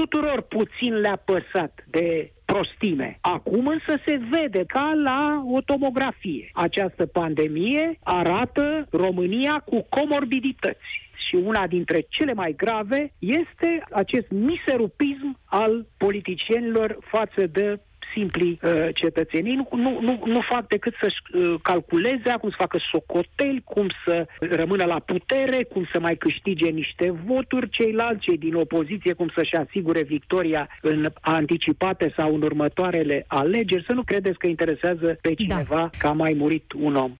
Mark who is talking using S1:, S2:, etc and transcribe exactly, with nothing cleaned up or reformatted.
S1: tuturor puțin le-a păsat de prostime. Acum însă se vede ca la o tomografie. Această pandemie arată România cu comorbidități. Și una dintre cele mai grave este acest miserupism al politicienilor față de simpli uh, cetățenii. Nu, nu, nu, nu fac decât să-și uh, calculeze, cum să facă socoteli, cum să rămână la putere, cum să mai câștige niște voturi ceilalți, cei din opoziție, cum să-și asigure victoria în anticipate sau în următoarele alegeri. Să nu credeți că interesează pe cineva da. că a mai murit un om.